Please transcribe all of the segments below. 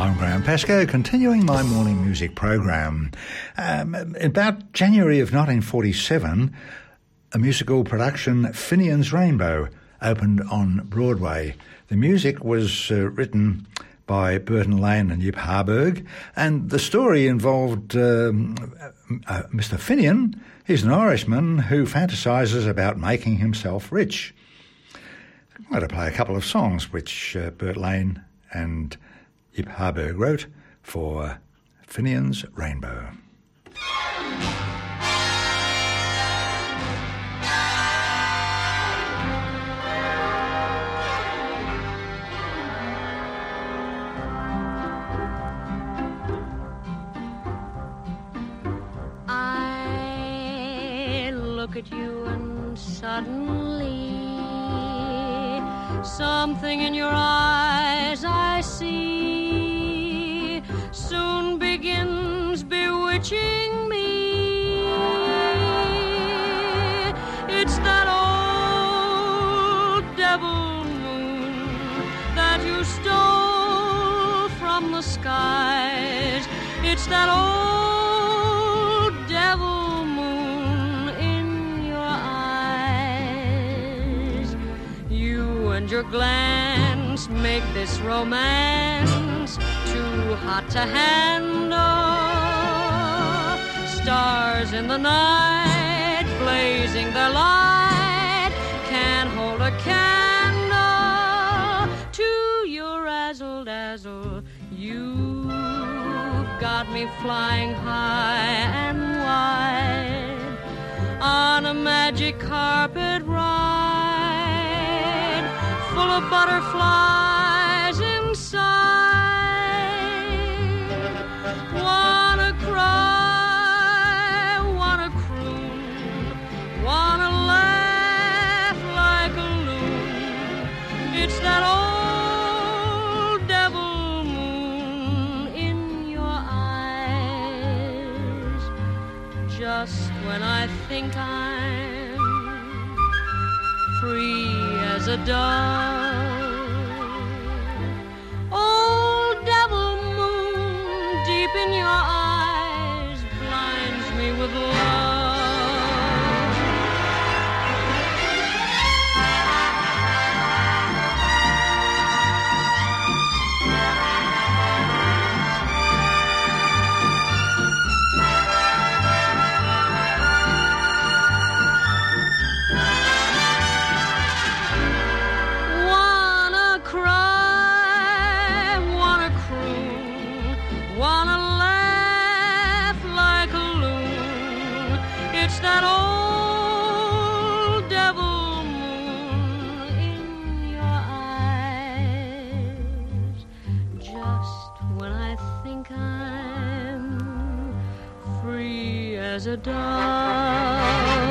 I'm Graham Pascoe, continuing my morning music program. About January of 1947, a musical production, Finian's Rainbow, opened on Broadway. The music was written by Burton Lane and Yip Harburg, and the story involved Mr. Finian. He's an Irishman who fantasises about making himself rich. I'm going to play a couple of songs which Burt Lane and Yip Harburg wrote for Finian's Rainbow. I look at you and suddenly something in your eyes I see soon begins bewitching me. It's that old devil moon that you stole from the skies. It's that old devil moon in your eyes. You and your glance make this romance too hot to handle. Stars in the night blazing their light can't hold a candle to your razzle-dazzle. You've got me flying high and wide on a magic carpet ride full of butterflies inside. Wanna cry, wanna croon, wanna laugh like a loon. It's that old devil moon in your eyes. Just when I think I'm free as a dove, old devil moon deep in your eyes blinds me with love. That old devil moon in your eyes. Just when I think I'm free as a dove,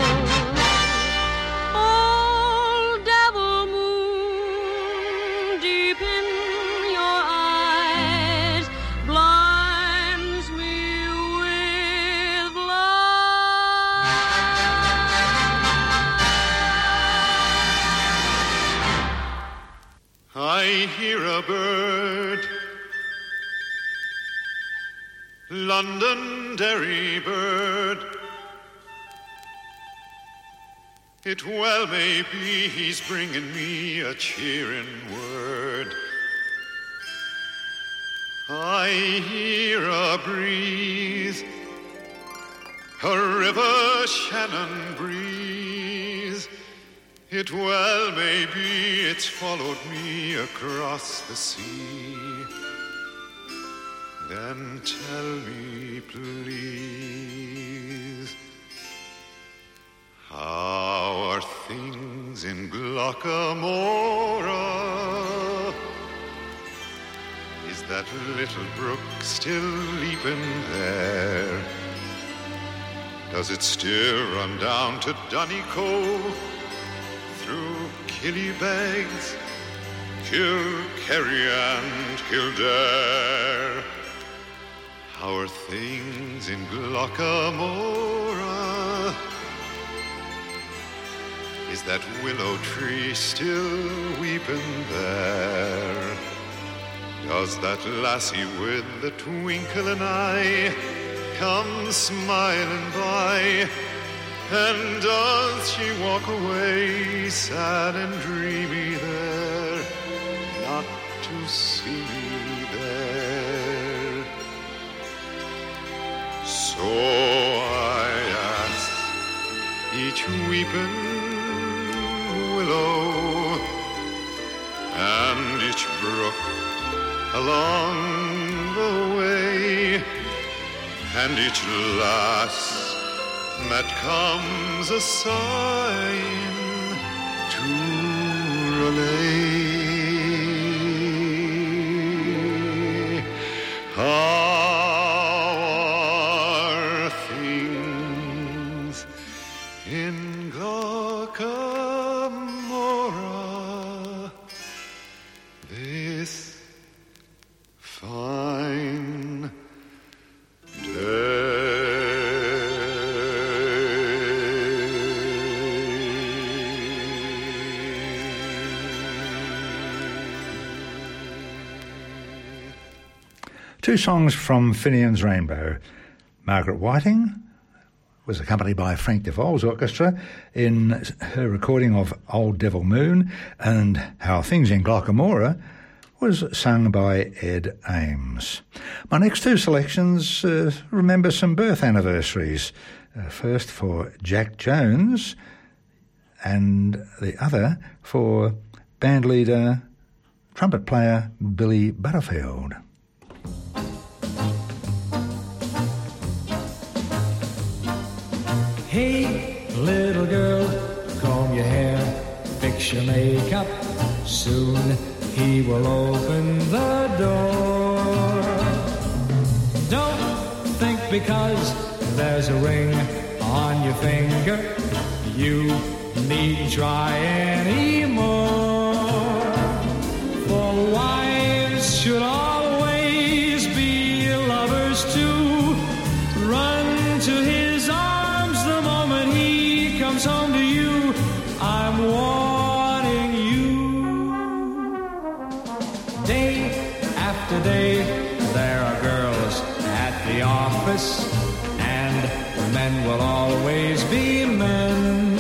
old devil moon deep in your eyes blinds me with love. I hear a bird, Londonderry bird. It well may be he's bringing me a cheering word. I hear a breeze, a river Shannon breeze. It well may be it's followed me across the sea. Then tell me, please, how are things in Glockamora? Is that little brook still leaping there? Does it still run down to Donegal? Through Killybegs, Kilkerry and Kildare? How are things in Glockamora? Is that willow tree still weeping there? Does that lassie with the twinkle in eye come smiling by? And does she walk away sad and dreamy there, not to see me there? So I asked each weeping willow and each brook along the way, and each lass that comes a sighing to relay. How are things in Glockamora this fine day? Two songs from Finian's Rainbow. Margaret Whiting was accompanied by Frank DeVol's orchestra in her recording of Old Devil Moon, and How Things in Glockamora was sung by Ed Ames. My next two selections remember some birth anniversaries. First for Jack Jones and the other for bandleader, trumpet player Billy Butterfield. Hey, little girl, comb your hair, fix your makeup. Soon he will open the door. Don't think because there's a ring on your finger, you needn't try anymore. For wives should always be lovers too. Run to his arms the moment he comes home to you. I'm warning you. Day after day, there are girls at the office, and men will always be men.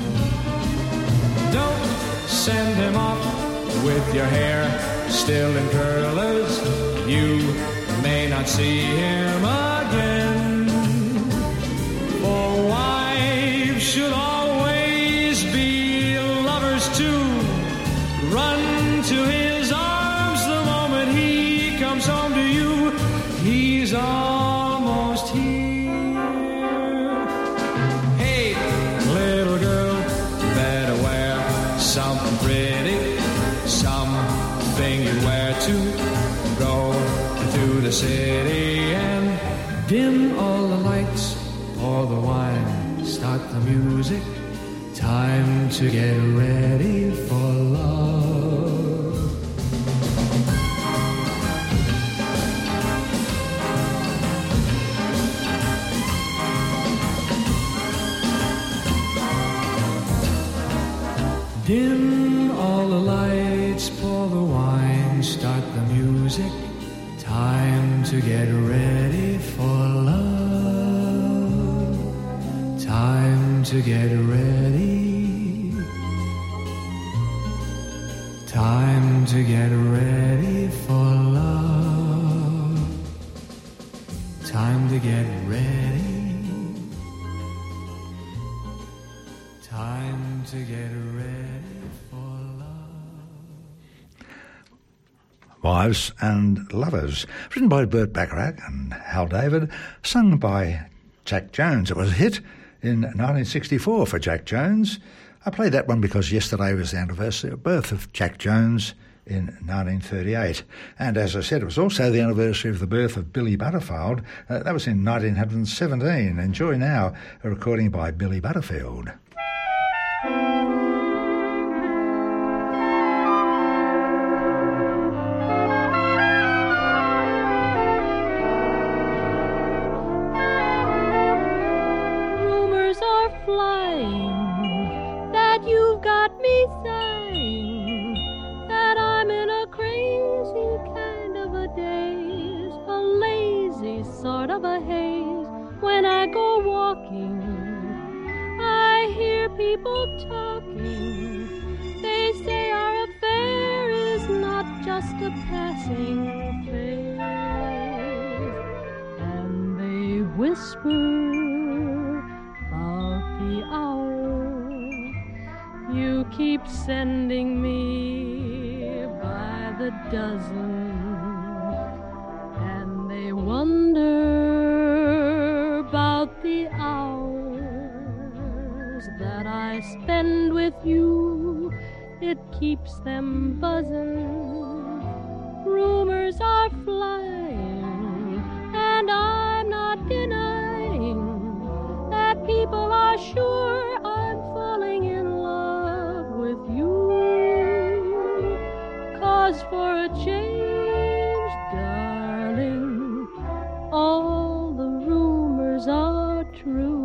Don't send him off with your hair still in curlers. You may not see him again. For wives should always be lovers too. Run to his arms the moment he comes home to you. He's almost here. Hey, little girl, better wear something pretty, something you wear to go to the city, and dim all the lights, pour the wine, start the music. Time to get ready for love. Dim all the lights, pour the wine, start the music. Time to get ready for love. Time to get ready. Time to get ready for love. Time to get ready. Time to get ready for love. Wives and Lovers, written by Burt Bacharach and Hal David, sung by Jack Jones. It was a hit in 1964 for Jack Jones. I played that one because yesterday was the anniversary of the birth of Jack Jones in 1938. And as I said, it was also the anniversary of the birth of Billy Butterfield. That was in 1917. Enjoy now a recording by Billy Butterfield. That you've got me saying that I'm in a crazy kind sort of a haze. When I go walking, I hear people talking. They say our affair is not just a passing phase. And they whisper about the hour you keep sending me by the dozen. And they wonder about the hours that I spend with you. It keeps them buzzing. Rumors are flying, and I'm not denying that people are sure I'm falling in love with you. 'Cause for a change, darling, all the rumors are true.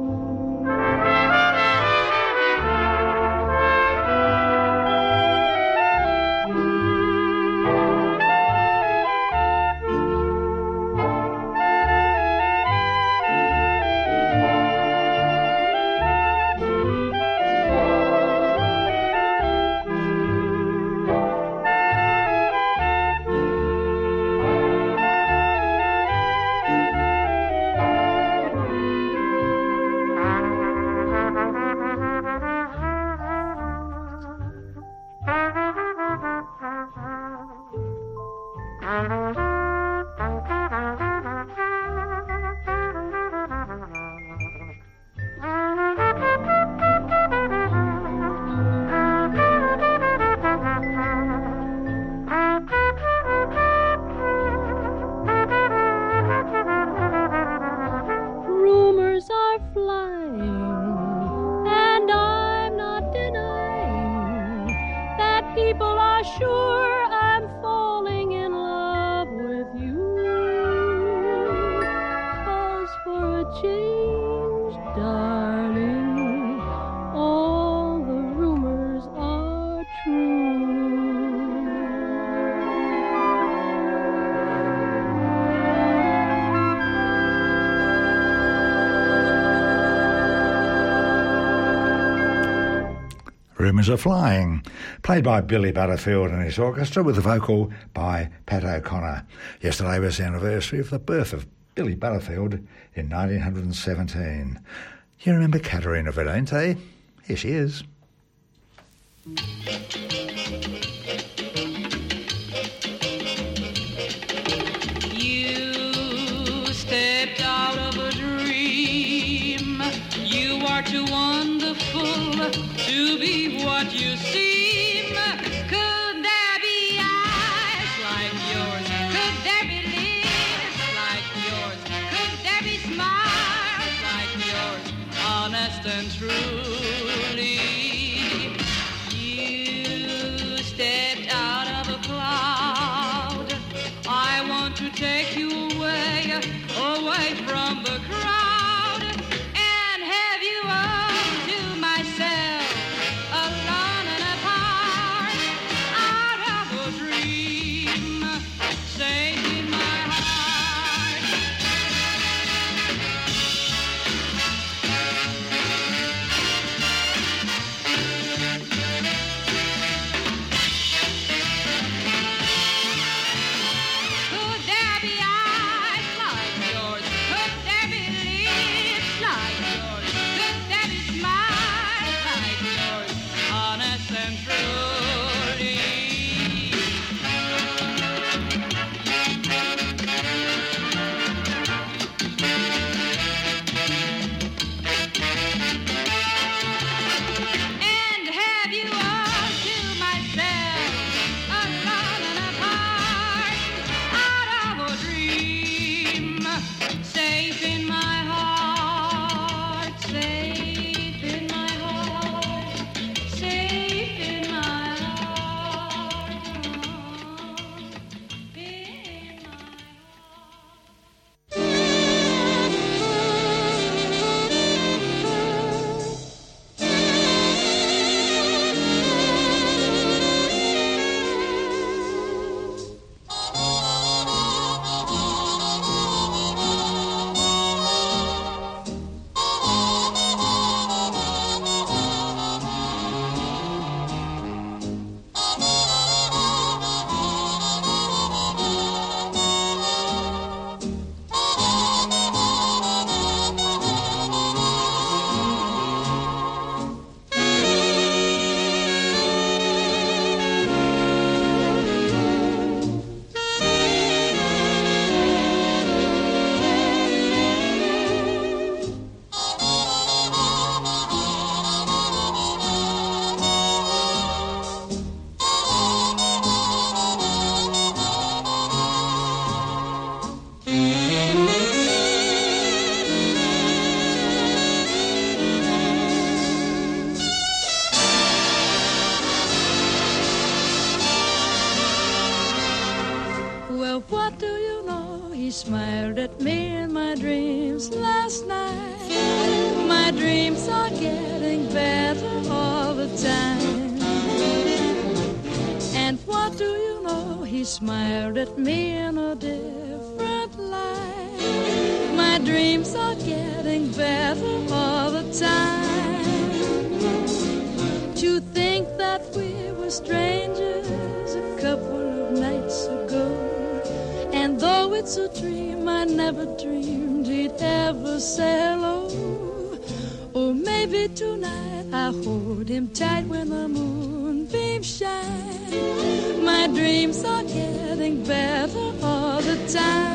Rumours Are Flying, played by Billy Butterfield and his orchestra with a vocal by Pat O'Connor. Yesterday was the anniversary of the birth of Billy Butterfield in 1917. You remember Caterina Valente? Here she is. You stepped out of a dream. You are too wonderful to be what you seem. Could there be eyes like yours? Could there be lips like yours? Could there be smiles like yours? Honest and truly, you stepped out of a cloud. I want to take you away, away from the crowd, and have you all to myself, alone and apart, out of a dream, safe in my heart. Could there be eyes like yours? Could he smiled at me in my dreams last night. My dreams are getting better all the time. And what do you know? He smiled at me in a different light. My dreams are getting better all the time. To think that we were strangers a couple of nights ago, and though it's a dream, I never dreamed he'd ever say hello. Or maybe tonight I'll hold him tight when the moonbeams shine. My dreams are getting better all the time.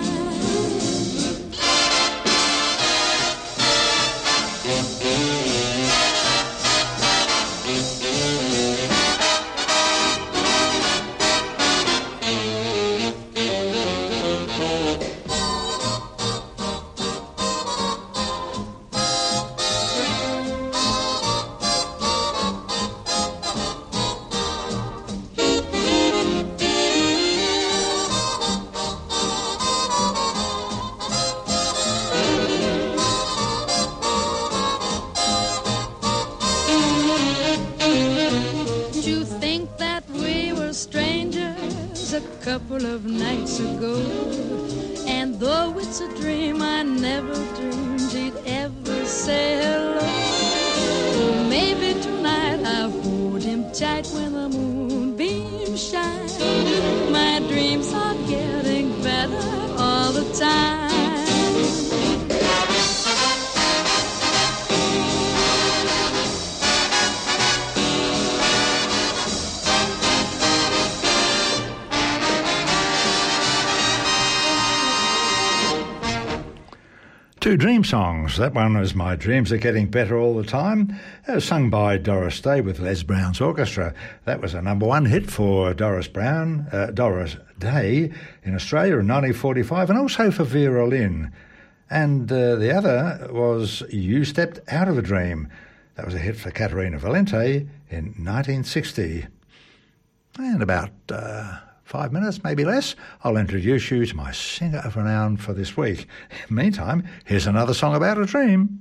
Couple of nights ago, and though it's a dream, I never dreamed he'd ever say hello. Maybe tonight I'll hold him tight when the moonbeams shine. My dreams are getting better all the time. Two dream songs. That one was My Dreams Are Getting Better All the Time, sung by Doris Day with Les Brown's orchestra. That was a number one hit for Doris Day in Australia in 1945, and also for Vera Lynn. And the other was You Stepped Out of a Dream. That was a hit for Caterina Valente in 1960. And about 5 minutes, maybe less, I'll introduce you to my singer of renown for this week. Meantime, here's another song about a dream.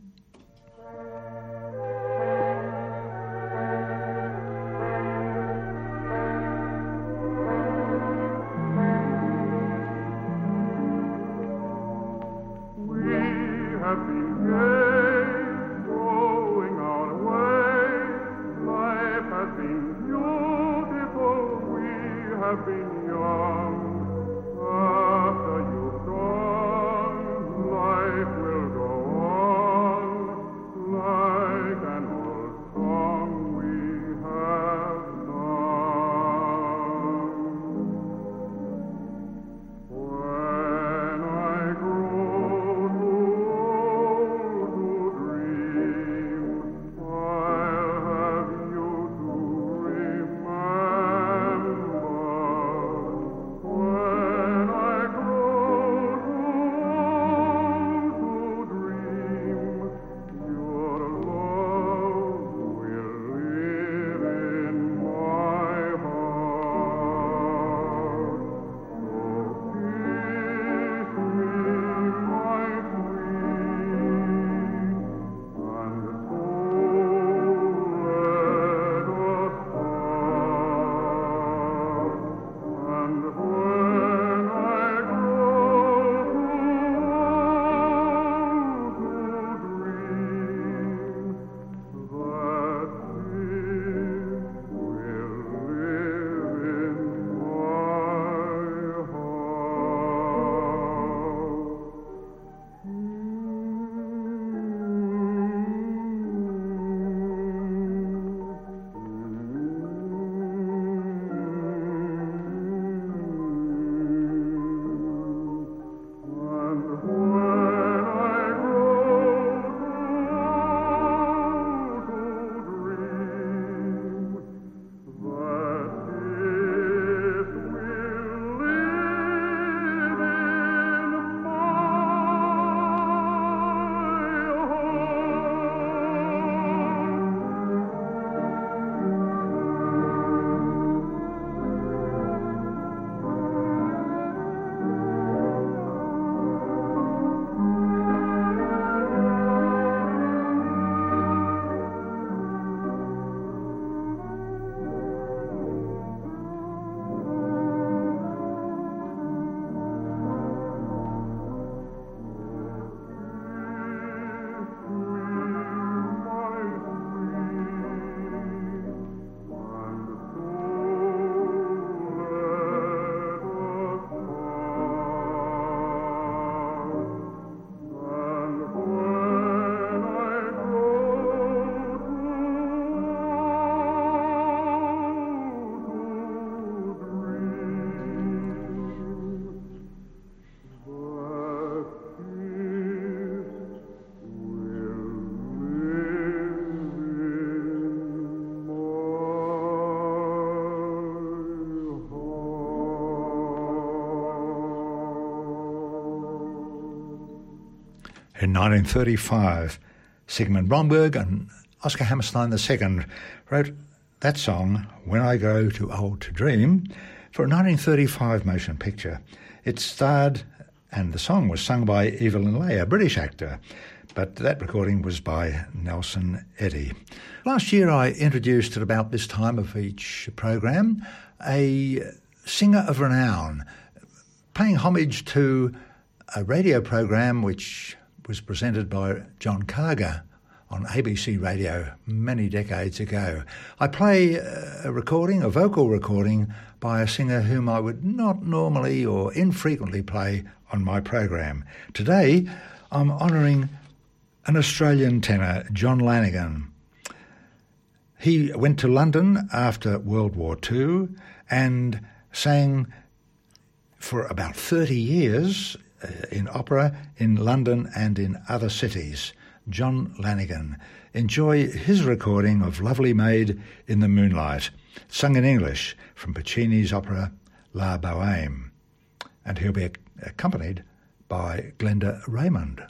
In 1935, Sigmund Bromberg and Oscar Hammerstein II wrote that song, When I Go Too Old to Dream, for a 1935 motion picture. It starred, and the song was sung by Evelyn Leigh, a British actor, but that recording was by Nelson Eddy. Last year I introduced at about this time of each program a singer of renown, paying homage to a radio program which was presented by John Carger on ABC Radio many decades ago. I play a vocal recording by a singer whom I would not normally or infrequently play on my program. Today, I'm honouring an Australian tenor, John Lanigan. He went to London after World War II and sang for about 30 years in opera in London and in other cities. John Lanigan. Enjoy his recording of Lovely Maid in the Moonlight, sung in English from Puccini's opera La Bohème. And he'll be accompanied by Glenda Raymond.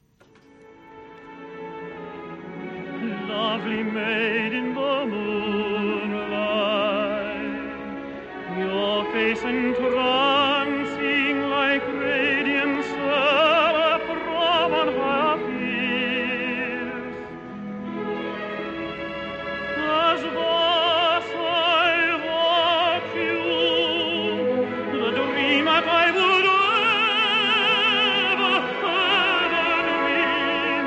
Lovely maid in the moonlight, your face entrancing like radiance from on her fears. As thus I watch you, the dream that I would ever dream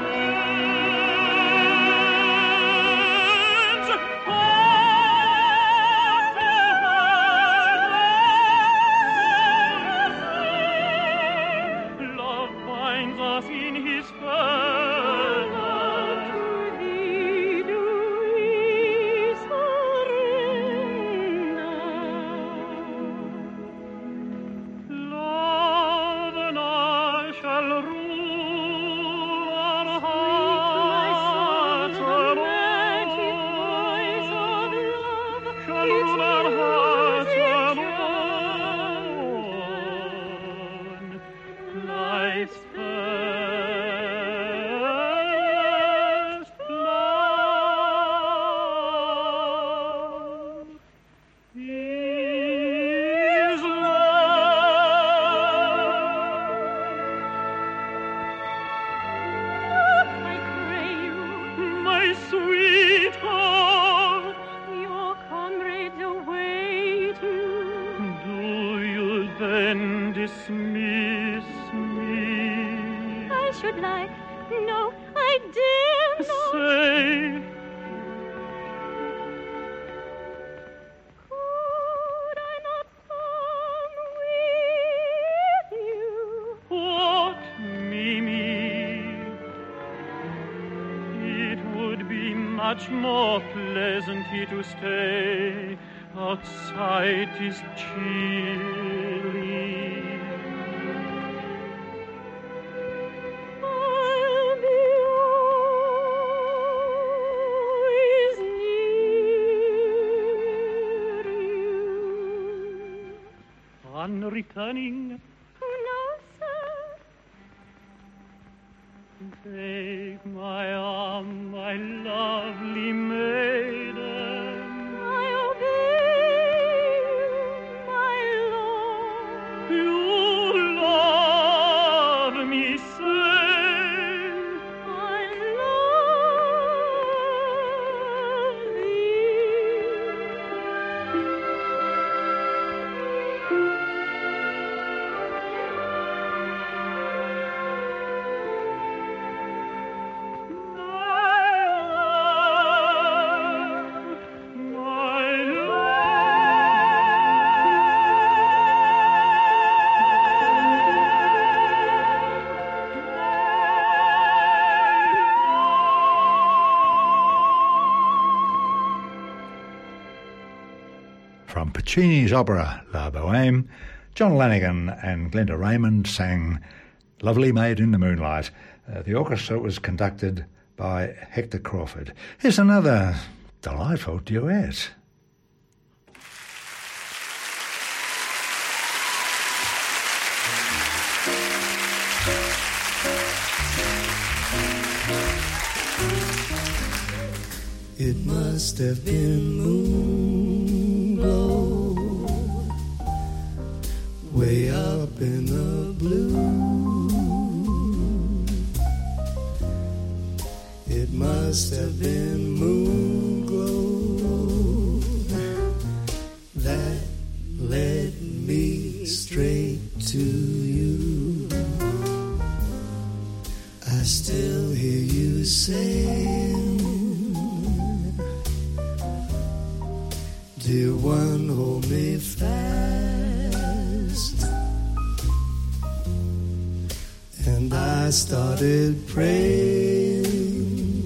returns. Love binds us in his furnace. To thee do we surrender. Love and I shall rule our hearts alone. Shall rule our hearts alone. Life's first love is love. I pray you, my sweetheart, your comrades await you. Do you then dismiss me? I should like, no, I dare not. Say, could I not come with you? What, Mimi? It would be much more pleasant here to stay. Outside 'tis chilly. I'll be always near you. On returning, no, sir. Take my arm, my lovely maiden. I obey you, my lord. You love me, say. I love From Puccini's opera La Bohème, John Lanigan and Glenda Raymond sang Lovely Maid in the Moonlight. The orchestra was conducted by Hector Crawford. Here's another delightful duet. It must have been moon glow way up in the blue. It must have been moon glow that led me straight to you. I still hear you saying, dear one, hold me fast. And I started praying,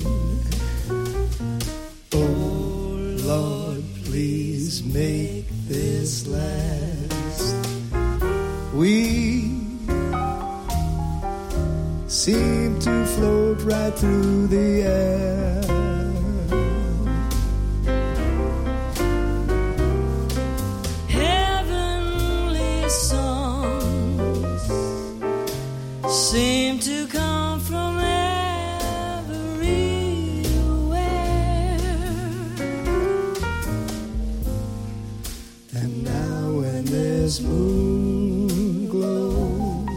oh Lord, please make this last. We seem to float right through the air. Heavenly songs seem to come from everywhere. And now when there's moon glow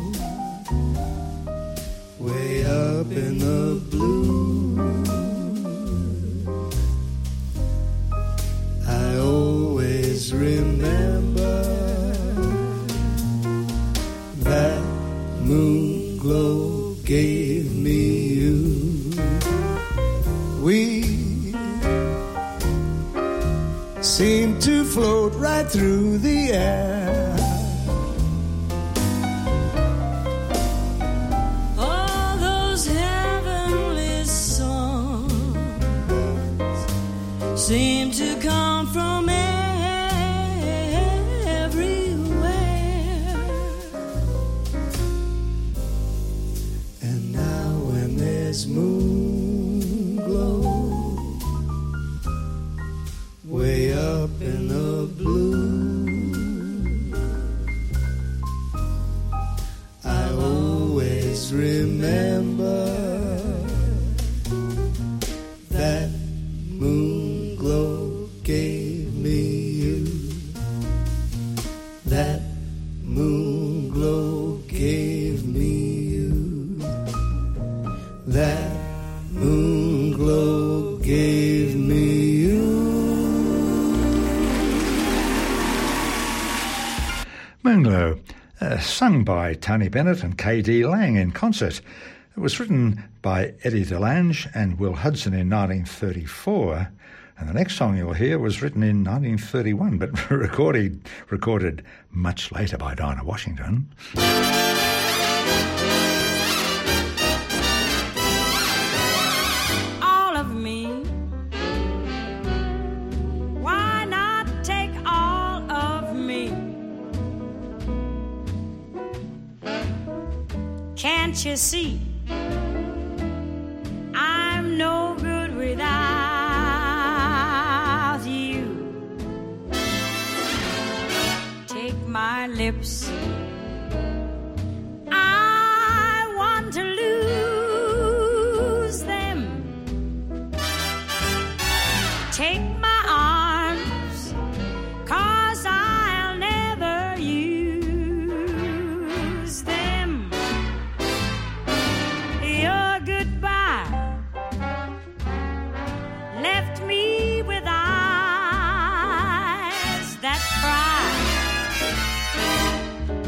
way up in the blue, I always remember that moon glow gave me you. We seem to float right through the air. All those heavenly songs seem to come from everywhere. And now when there's moon glow way up in the blue, I always remember that moon glow gave me you. That moon glow gave me you. That moon glow gave me you. Moonglow, sung by Tony Bennett and K.D. Lang in concert. It was written by Eddie DeLange and Will Hudson in 1934, and the next song you'll hear was written in 1931, but recorded much later by Dinah Washington. All of me, why not take all of me? Can't you see I'm no good without you? Take my lips, I want to lose them. Take my arms, 'cause I'll never use them. Your goodbye left me with eyes that cry.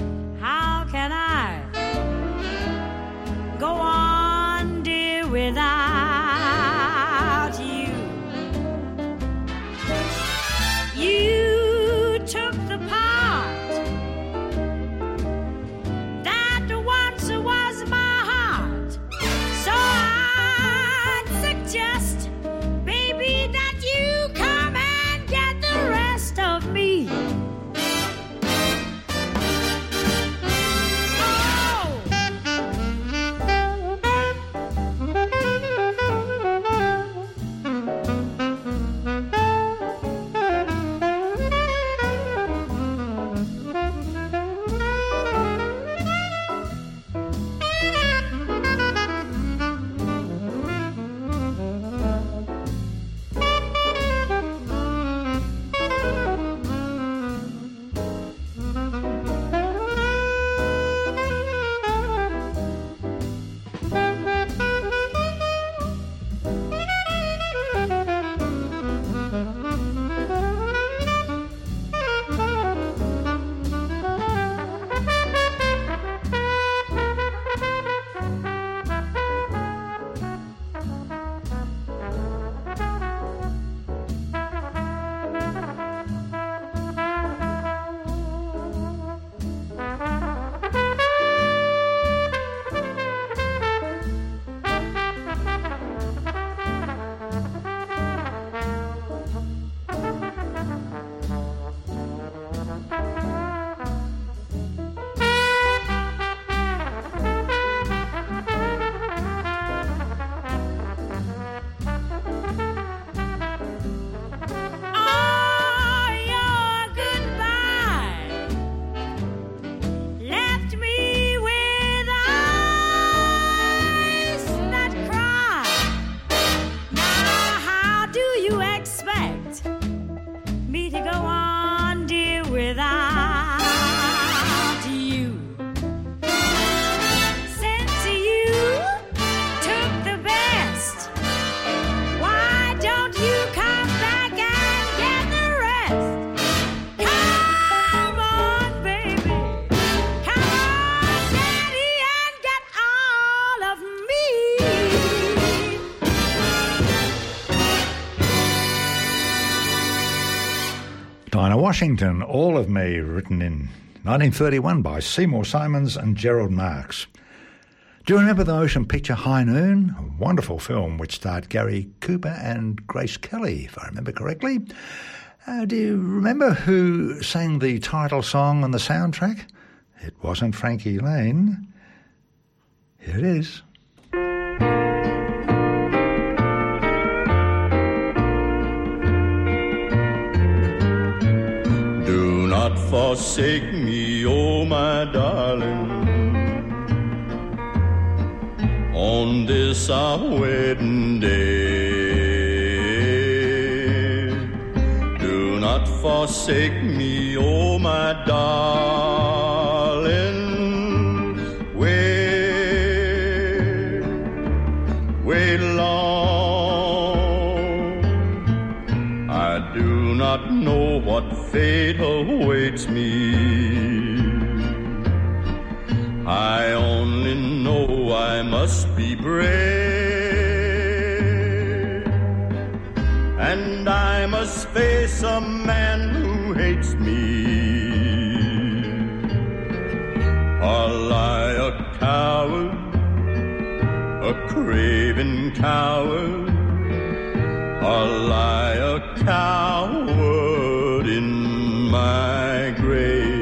Washington, All of Me, written in 1931 by Seymour Simons and Gerald Marks. Do you remember the motion picture High Noon? A wonderful film which starred Gary Cooper and Grace Kelly, if I remember correctly. Do you remember who sang the title song on the soundtrack? It wasn't Frankie Lane. Here it is. Do not forsake me, oh my darling, on this our wedding day. Do not forsake me, oh my darling. Wait long. I do not know what fate awaits me. I only know I must be brave, and I must face a man who hates me. Or I a coward, a craven coward, or lie a coward in my grave.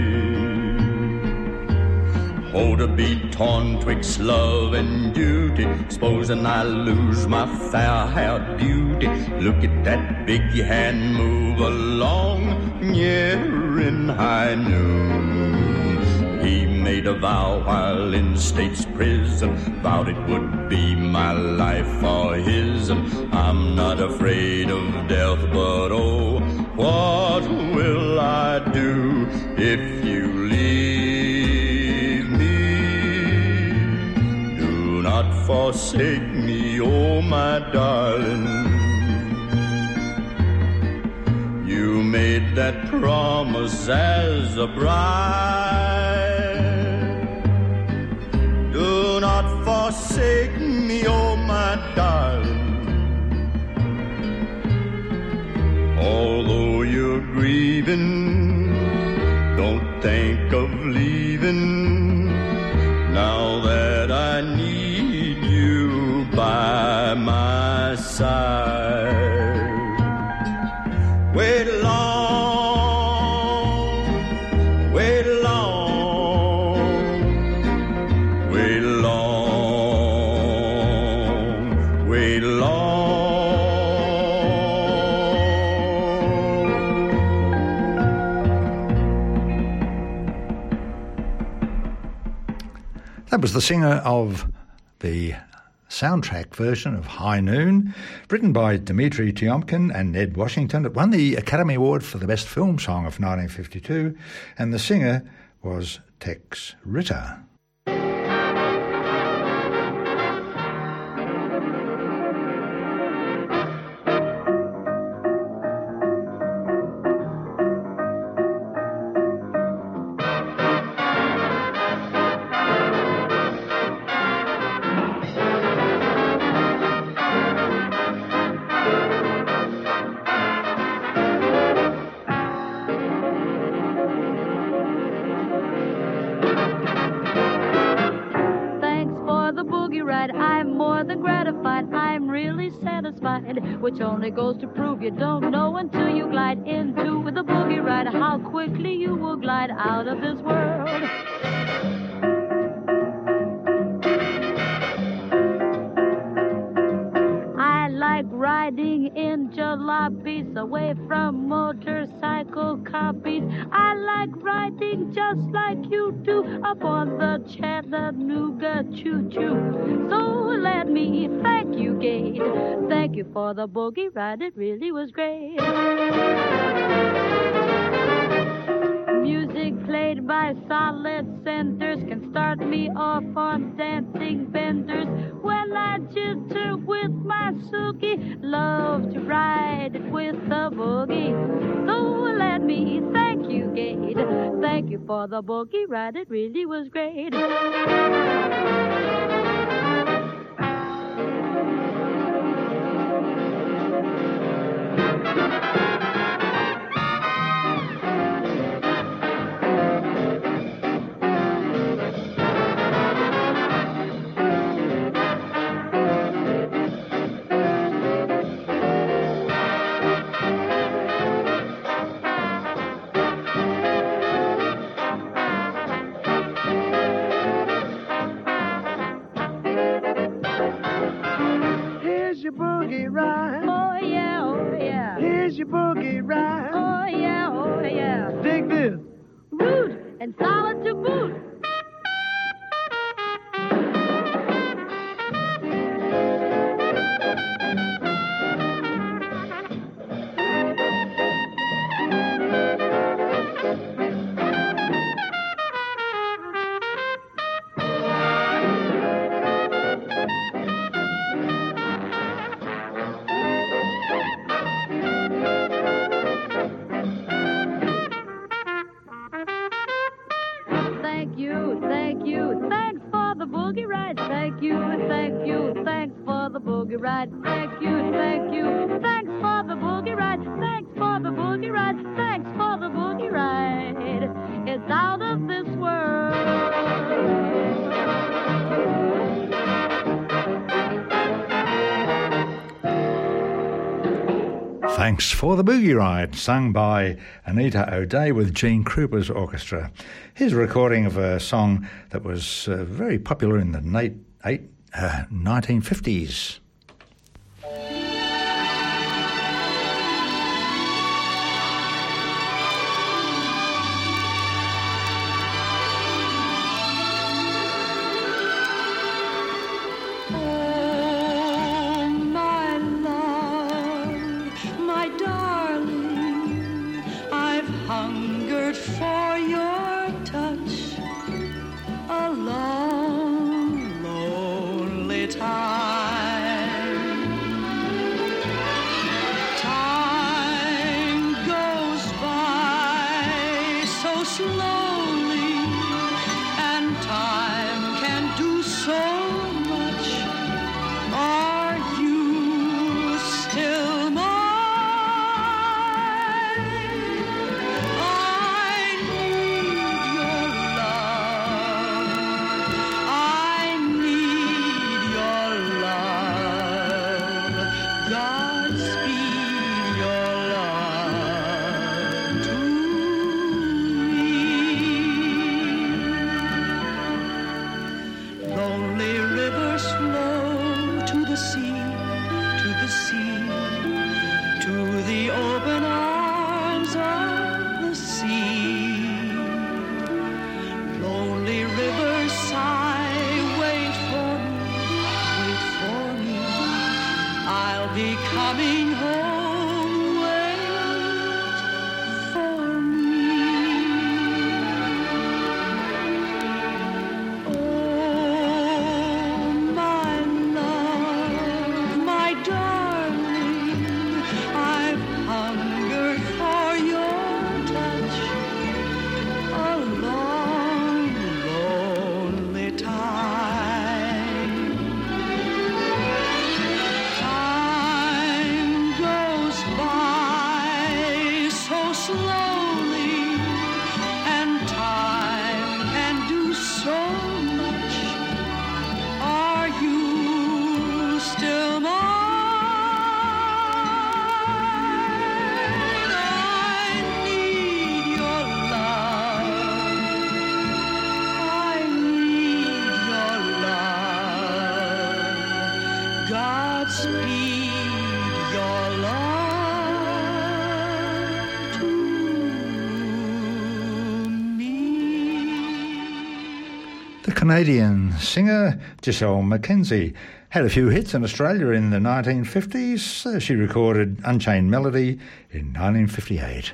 Oh, to be torn twixt love and duty, supposing I lose my fair-haired beauty. Look at that big hand move along, near in high noon. He made a vow while in state's prison, vowed it would be my life or his. And I'm not afraid of death, but oh, what will I do if you leave me? Do not forsake me, oh my darling. You made that promise as a bride. Do not forsake me, oh my darling. Although you're grieving, don't think of leaving, now that I need you by my side. Wait long, wait long, wait long, wait long. That was the singer of the soundtrack version of High Noon, written by Dmitri Tiomkin and Ned Washington. It won the Academy Award for the Best Film Song of 1952, and the singer was Tex Ritter. Which only goes to prove you don't know until you glide into with a boogie ride how quickly you will glide out of this world. I like riding in jalopies away from motorcycle copies. I like riding just like you do up on the Chattanooga choo-choo. So let me thank you, Gate. Thank you for the boogie ride. It really was great. Music played by solid centers can start me off on dancing benders. When I jitter with my Suki, love to ride it with the boogie. So let me thank you, Gate. Thank you for the boogie ride. It really was great. ride. Oh yeah, oh yeah. Here's your boogie ride. Oh yeah, oh yeah. Dig this. Rude and solid to boot. Thanks for the boogie ride. Thank you, thanks for the boogie ride. Thank you, thanks for the boogie ride. Thanks for the boogie ride. Thanks for the boogie ride. It's out of this world. Thanks for the Boogie Ride, sung by Anita O'Day with Gene Krupa's orchestra. Here's a recording of a song that was very popular in the 1950s. Canadian singer Giselle Mackenzie had a few hits in Australia in the 1950s. She recorded Unchained Melody in 1958.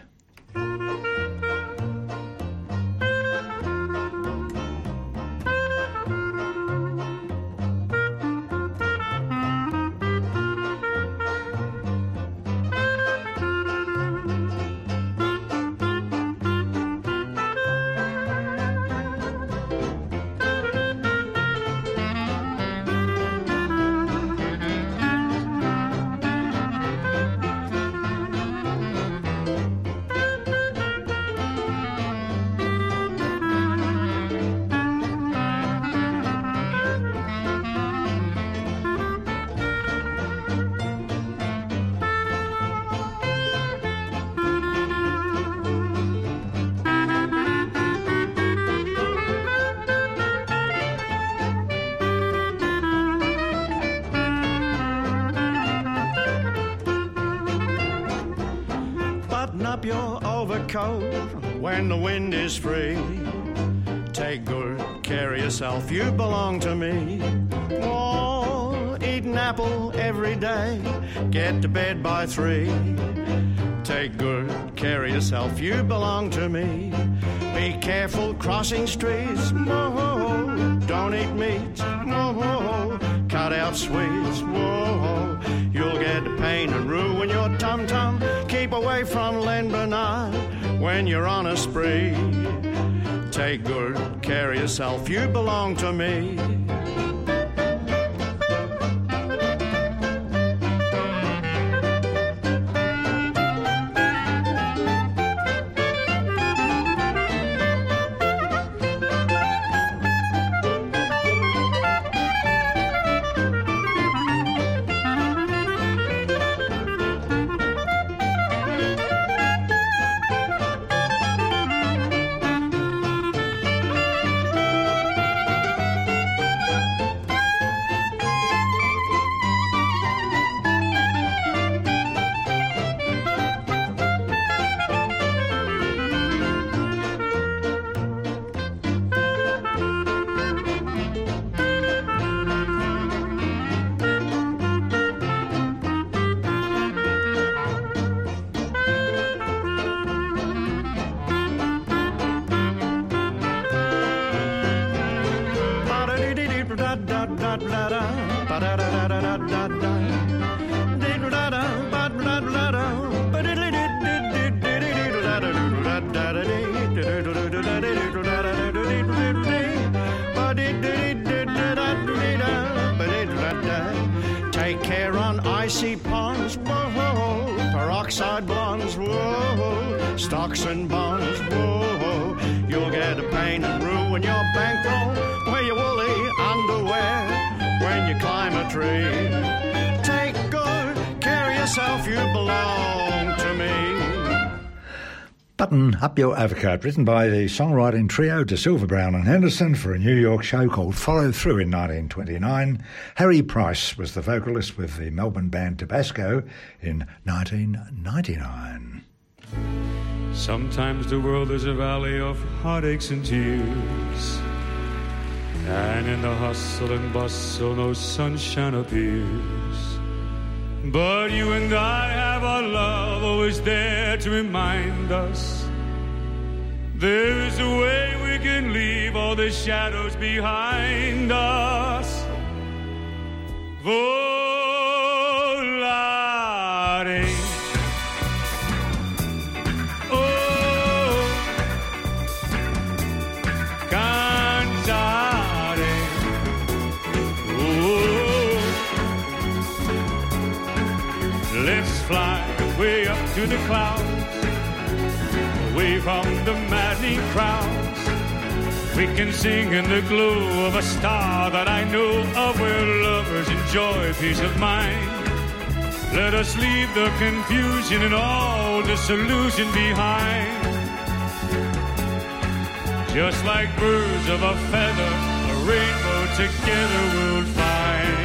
up your overcoat when the wind is free. Take good care of yourself, you belong to me. Oh, eat an apple every day, get to bed by 3. Take good care of yourself, you belong to me. Be careful crossing streets, whoa, don't eat meat, whoa, cut out sweets, whoa, you'll get pain and ruin your tum-tum. Keep away from Len Bernard when you're on a spree. Take good care of yourself, you belong to me. Take care on icy ponds, whoa, peroxide blondes, whoa, stocks and bonds, whoa, you'll get a pain and ruin your bankroll. Wear your woolly underwear when you climb a tree. Take good care of yourself, you belong to me. Button Up Your Overcoat, written by the songwriting trio De Silva, Brown and Henderson for a New York show called Follow Through in 1929. Harry Price was the vocalist with the Melbourne band Tabasco in 1999. Sometimes the world is a valley of heartaches and tears, and in the hustle and bustle no sunshine appears. But you and I have our love always there to remind us there's a way we can leave all the shadows behind us. Volare. Oh, cantare. Oh, let's fly way up to the clouds, away from the maddening crowds. We can sing in the glow of a star that I know of, where lovers enjoy peace of mind. Let us leave the confusion and all disillusion behind. Just like birds of a feather, a rainbow together we'll find.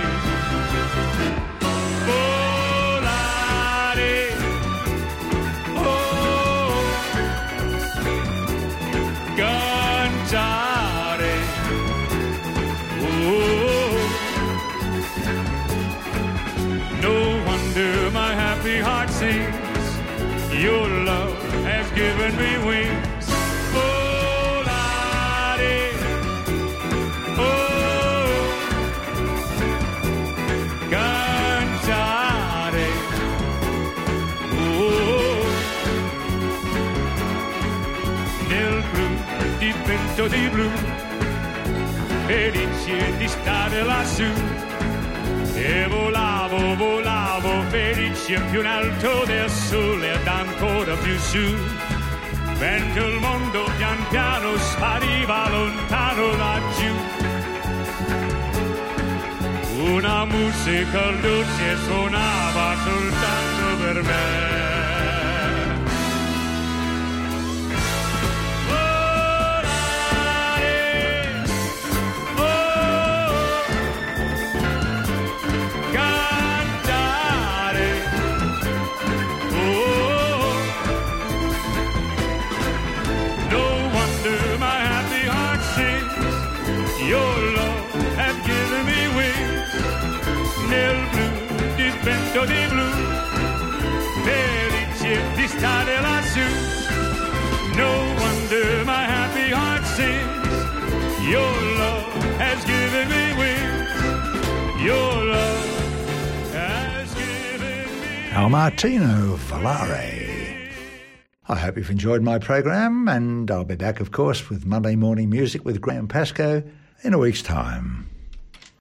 Heart sings, your love has given me wings. Oh, la-dee, oh, cantare, oh, nel blu dipinto di blu, felice di stare lassù. E volavo, volavo, felice più in alto del sole ed ancora più su. Mentre il mondo pian piano spariva lontano laggiù. Una musica dolce suonava soltanto per me. Tade lasso. No wonder my happy heart sings. Your love has given me wings. Your love has given me... Al Martino Volare. I hope you've enjoyed my program, and I'll be back, of course, with Monday Morning Music with Graham Pascoe in a week's time.